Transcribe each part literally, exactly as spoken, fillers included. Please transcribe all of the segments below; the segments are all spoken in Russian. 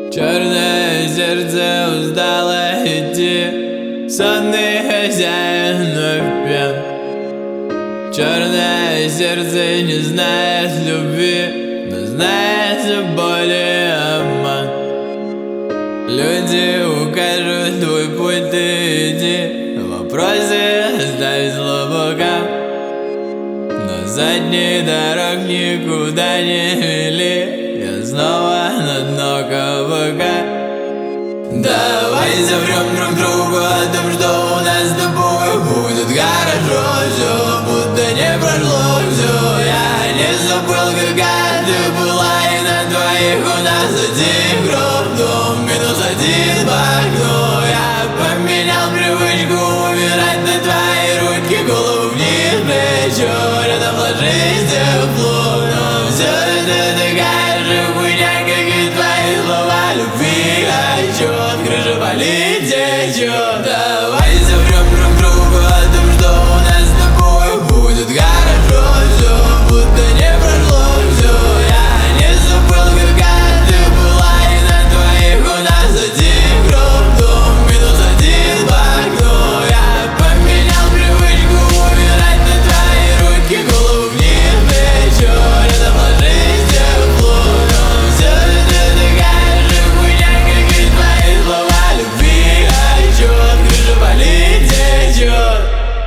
Черное сердце устало идти, сонный хозяин вновь пьян. Черное сердце не знает любви, но знает боли и обман. Люди укажут твой путь, ты иди, вопросы оставь слабакам. Но задний дорог никуда не вели, я снова на дно кабака. Давай соврем друг другу о том, что у нас с тобой будет хорошо. Все будто не прошло, все, я не забыл, какая ты была. И на двоих у нас один гроб, дом минус один в окно. Я поменял привычку умирать на твои руки, голову вниз, плечо рядом ложись тепло. Но все это такая же хуйня, как и твои слова любви. Отчет, крыша болит, течет. Давай соврем друг другу о том, что у нас с тобой будет хорошо. Все будто не прошло, все, я не забыл, какая ты была. И на двоих у нас один гроб, дом минус один в окно. Я поменял привычку умирать на твои руки, голову вниз, плечо рядом ложись тепло. Но все это такая же хуйня, как и твои слова любви. Отчет, крыша болит, течет.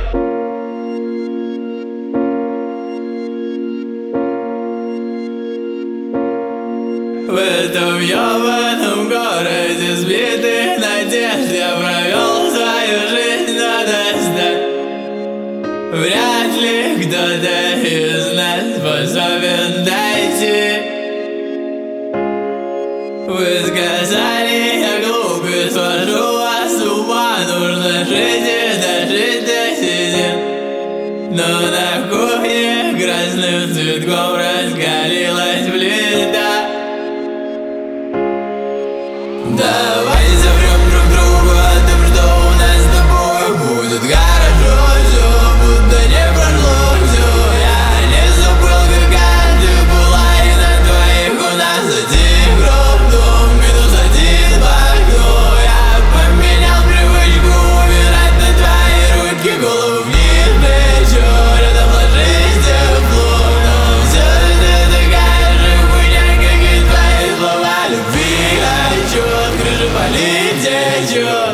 В этом ёбаном городе сбитых надежд я провел свою жизнь до достать. Вряд ли кто-то из нас способен дойти. Вы сказали, я глупый, свожу вас с ума. Нужно жить и дожить до седин. Но на кухне красным цветком раскалилась плита. Давай соврем друг другу о том, что у нас с тобой будет хорошо. Все будто не прошло, все, я не забыл, какая ты была. И на двоих у нас один гроб, дом минус один в окно. Я поменял привычку умирать на твои руки, голову вниз, плечо рядом ложись тепло. Но все это такая же хуйня, как и твои слова любви. Отчет, крыша болит, течет.